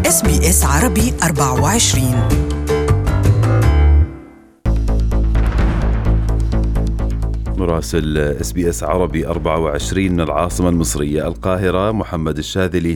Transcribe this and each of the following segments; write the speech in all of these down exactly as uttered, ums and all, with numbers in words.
إس بي إس عربي أربعة وعشرين. مراسل إس بي إس عربي أربعة وعشرين من العاصمة المصرية القاهرة محمد الشاذلي.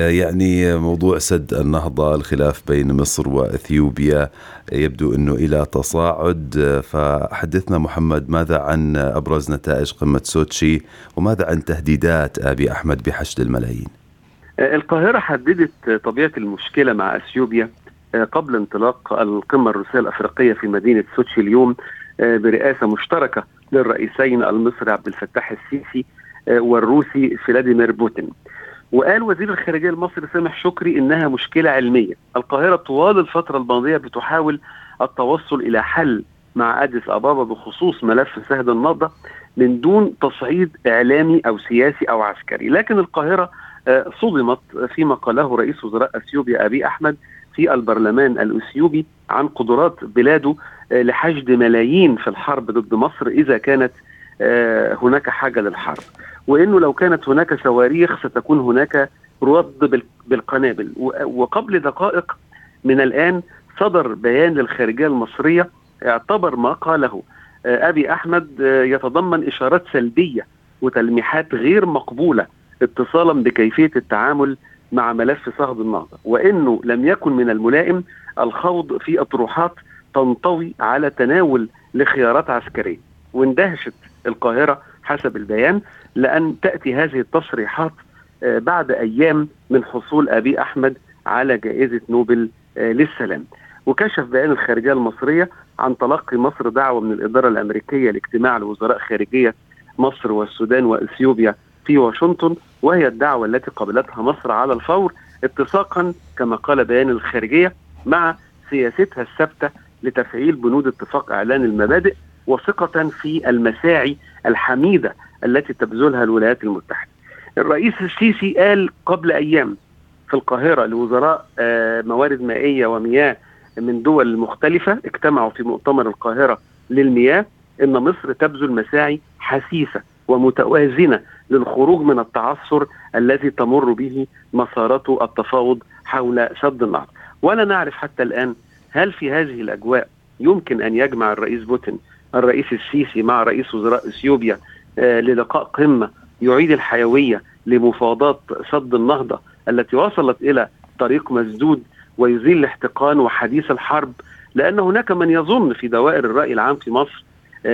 يعني موضوع سد النهضة، الخلاف بين مصر وإثيوبيا يبدو أنه إلى تصاعد، فحدثنا محمد ماذا عن أبرز نتائج قمة سوتشي وماذا عن تهديدات أبي أحمد بحشد الملايين؟ القاهرة حددت طبيعة المشكلة مع أثيوبيا قبل انطلاق القمة الروسية الأفريقية في مدينة سوتشي اليوم برئاسة مشتركة للرئيسين المصري عبد الفتاح السيسي والروسي فلاديمير بوتين. وقال وزير الخارجية المصري سامح شكري إنها مشكلة علمية. القاهرة طوال الفترة الماضية بتحاول التوصل إلى حل مع أديس أبابا بخصوص ملف سد النهضة من دون تصعيد إعلامي أو سياسي أو عسكري، لكن القاهرة صدمت فيما قاله رئيس وزراء أثيوبيا أبي أحمد في البرلمان الأثيوبي عن قدرات بلاده لحشد ملايين في الحرب ضد مصر إذا كانت هناك حاجة للحرب، وإنه لو كانت هناك صواريخ ستكون هناك رد بالقنابل. وقبل دقائق من الآن صدر بيان للخارجية المصرية اعتبر ما قاله أبي أحمد يتضمن إشارات سلبية وتلميحات غير مقبولة اتصالا بكيفية التعامل مع ملف سد النهضة، وإنه لم يكن من الملائم الخوض في أطروحات تنطوي على تناول لخيارات عسكرية. واندهشت القاهرة حسب البيان لأن تأتي هذه التصريحات بعد أيام من حصول أبي أحمد على جائزة نوبل للسلام. وكشف بيان الخارجية المصرية عن تلقي مصر دعوة من الإدارة الأمريكية لاجتماع لوزراء خارجية مصر والسودان وإثيوبيا في واشنطن، وهي الدعوة التي قبلتها مصر على الفور اتساقا كما قال بيان الخارجية مع سياستها الثابتة لتفعيل بنود اتفاق إعلان المبادئ وثقة في المساعي الحميدة التي تبذلها الولايات المتحدة. الرئيس السيسي قال قبل أيام في القاهرة لوزراء موارد مائية ومياه من دول مختلفة اجتمعوا في مؤتمر القاهرة للمياه إن مصر تبذل مساعي حثيثة ومتوازنة للخروج من التعثر الذي تمر به مسارات التفاوض حول سد النهضة. ولا نعرف حتى الآن هل في هذه الأجواء يمكن أن يجمع الرئيس بوتين الرئيس السيسي مع رئيس وزراء إثيوبيا آه للقاء قمة يعيد الحيوية لمفاوضات سد النهضة التي وصلت إلى طريق مسدود ويزيل الاحتقان وحديث الحرب، لأن هناك من يظن في دوائر الرأي العام في مصر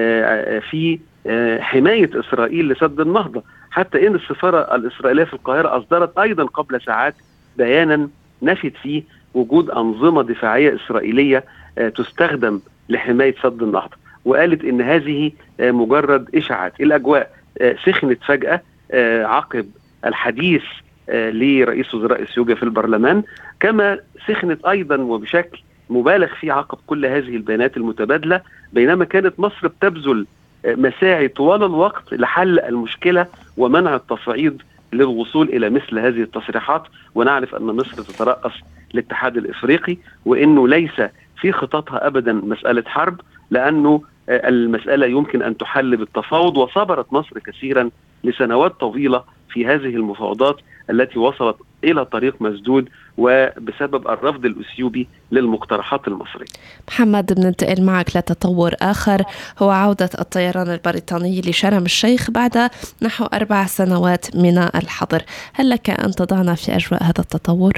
آه في آه حماية إسرائيل لسد النهضة، حتى إن السفارة الإسرائيلية في القاهرة أصدرت أيضا قبل ساعات بيانا نفت فيه وجود أنظمة دفاعية إسرائيلية آه تستخدم لحماية سد النهضة، وقالت إن هذه آه مجرد إشاعات. الأجواء آه سخنت فجأة آه عقب الحديث آه لرئيس وزراء إثيوبيا في البرلمان، كما سخنت أيضا وبشكل مبالغ فيه عقب كل هذه البيانات المتبادلة، بينما كانت مصر بتبذل آه مساعي طوال الوقت لحل المشكلة ومنع التصعيد للوصول إلى مثل هذه التصريحات. ونعرف أن مصر تترأس الاتحاد الإفريقي وإنه ليس في خططها أبدا مسألة حرب، لأنه المسألة يمكن أن تحل بالتفاوض، وصبرت مصر كثيرا لسنوات طويلة في هذه المفاوضات التي وصلت إلى طريق مسدود وبسبب الرفض الأثيوبي للمقترحات المصرية. محمد، بننتقل معك لتطور آخر هو عودة الطيران البريطاني لشرم الشيخ بعد نحو أربع سنوات من الحظر. هل لك أن تضعنا في أجواء هذا التطور؟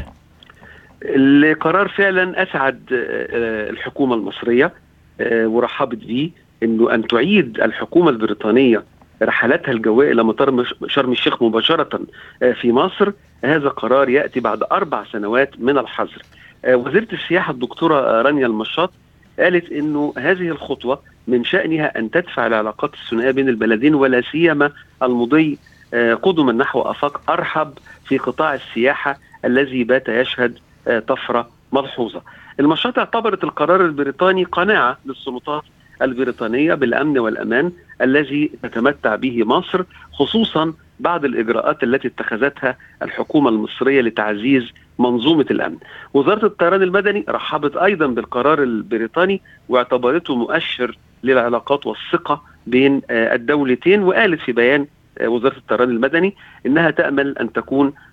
القرار فعلا أسعد الحكومة المصرية ورحبت به، إنه أن تعيد الحكومة البريطانية رحلاتها الجوية إلى مطار شرم الشيخ مباشرة في مصر. هذا قرار يأتي بعد أربع سنوات من الحظر. وزيرة السياحة الدكتورة رانيا المشاط قالت إنه هذه الخطوة من شأنها أن تدفع العلاقات الثنائية بين البلدين، ولا سيما المضي قدما نحو آفاق أرحب في قطاع السياحة الذي بات يشهد طفرة ملحوظة. المشاط اعتبرت القرار البريطاني قناعة للسلطات البريطانية بالأمن والأمان الذي تتمتع به مصر، خصوصا بعد الإجراءات التي اتخذتها الحكومة المصرية لتعزيز منظومة الأمن. وزارة الطيران المدني رحبت أيضا بالقرار البريطاني واعتبرته مؤشر للعلاقات والثقة بين الدولتين، وقالت في بيان وزارة الطيران المدني إنها تأمل أن تكون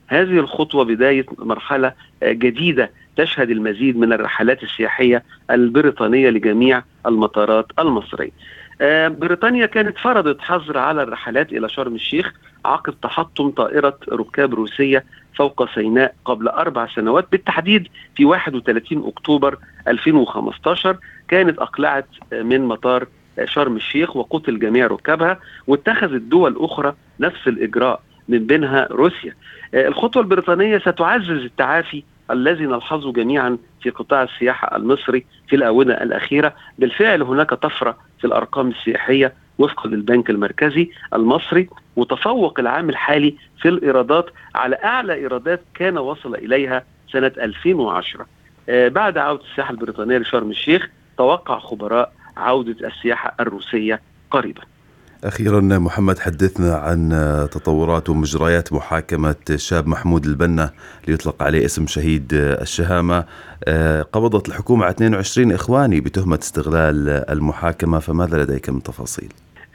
هذه الخطوة بداية مرحلة جديدة تشهد المزيد من الرحلات السياحية البريطانية لجميع المطارات المصرية. بريطانيا كانت فرضت حظر على الرحلات إلى شرم الشيخ عقب تحطم طائرة ركاب روسية فوق سيناء قبل أربع سنوات، بالتحديد في واحد وثلاثين أكتوبر ألفين وخمسة عشر. كانت أقلعت من مطار شرم الشيخ وقتل جميع ركابها، واتخذت دول أخرى نفس الإجراء من بينها روسيا. الخطوة البريطانية ستعزز التعافي الذي نلحظه جميعا في قطاع السياحة المصري في الآونة الأخيرة. بالفعل هناك طفرة في الأرقام السياحية وفقا للبنك المركزي المصري، وتفوق العام الحالي في الإيرادات على أعلى إيرادات كان وصل إليها سنة ألفين وعشرة. بعد عودة السياحة البريطانية لشرم الشيخ توقع خبراء عودة السياحة الروسية قريبا. أخيرا محمد، حدثنا عن تطورات ومجريات محاكمة الشاب محمود البنا ليطلق عليه اسم شهيد الشهامة. قبضت الحكومة على اثنين وعشرين إخواني بتهمة استغلال المحاكمة، فماذا لديك من تفاصيل؟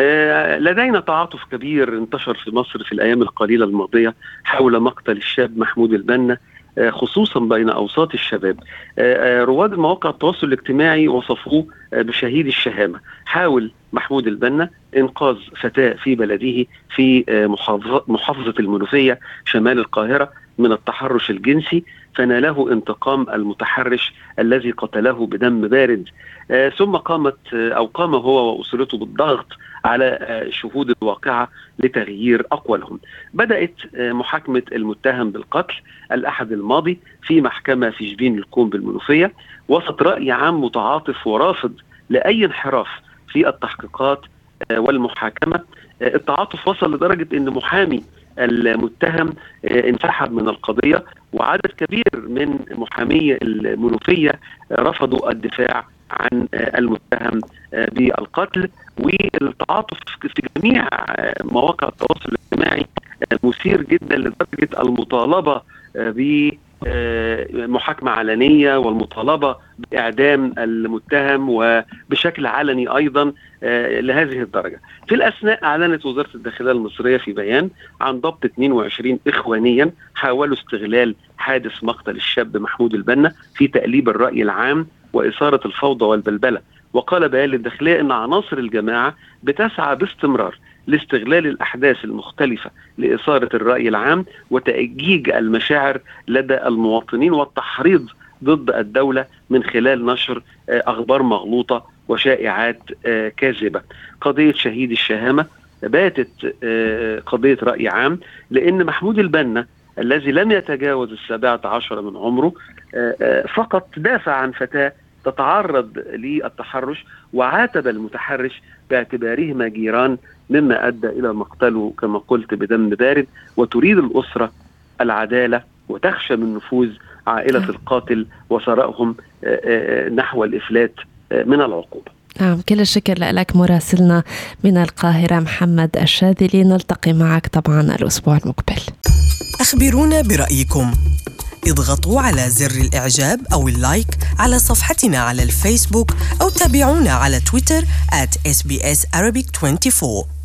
لدينا تعاطف كبير انتشر في مصر في الأيام القليلة الماضية حول مقتل الشاب محمود البنا، خصوصا بين أوساط الشباب. رواد مواقع التواصل الاجتماعي وصفوه بشهيد الشهامة. حاول محمود البنا إنقاذ فتاة في بلده في محافظة المنوفية شمال القاهرة من التحرش الجنسي، فناله انتقام المتحرش الذي قتله بدم بارد. ثم قامت أو قام هو وأسرته بالضغط على شهود الواقعة لتغيير أقوالهم. بدأت محاكمة المتهم بالقتل الأحد الماضي في محكمة في جبين الكوم بالمنوفية وسط رأي عام متعاطف ورافض لأي انحراف في التحقيقات والمحاكمة. التعاطف وصل لدرجة أن محامي المتهم انسحب من القضية، وعدد كبير من محامي المنوفية رفضوا الدفاع عن المتهم بالقتل. والتعاطف في جميع مواقع التواصل الاجتماعي مثير جدا لدرجة المطالبة بمحاكمة علنية والمطالبة بإعدام المتهم وبشكل علني أيضا لهذه الدرجة. في الأثناء أعلنت وزارة الداخلية المصرية في بيان عن ضبط اثنين وعشرين إخوانيا حاولوا استغلال حادث مقتل الشاب محمود البنا في تقليب الرأي العام وإثارة الفوضى والبلبلة. وقال بيان للداخلية أن عناصر الجماعة بتسعى باستمرار لاستغلال الأحداث المختلفة لإثارة الرأي العام وتأجيج المشاعر لدى المواطنين والتحريض ضد الدولة من خلال نشر أخبار مغلوطة وشائعات كاذبة. قضية شهيد الشهامة باتت قضية رأي عام، لأن محمود البنا الذي لم يتجاوز السابعة عشر من عمره فقط دافع عن فتاة تتعرض للتحرش وعاتب المتحرش باعتبارهما جيران، مما أدى إلى مقتله كما قلت بدم بارد. وتريد الأسرة العدالة وتخشى من نفوذ عائلة القاتل وثرائهم نحو الإفلات من العقوبة. نعم، كل الشكر لك مراسلنا من القاهرة محمد الشاذلي. نلتقي معك طبعا الأسبوع المقبل. أخبرونا برأيكم، اضغطوا على زر الإعجاب أو اللايك على صفحتنا على الفيسبوك أو تابعونا على تويتر آت إس بي إس Arabic أربعة وعشرين.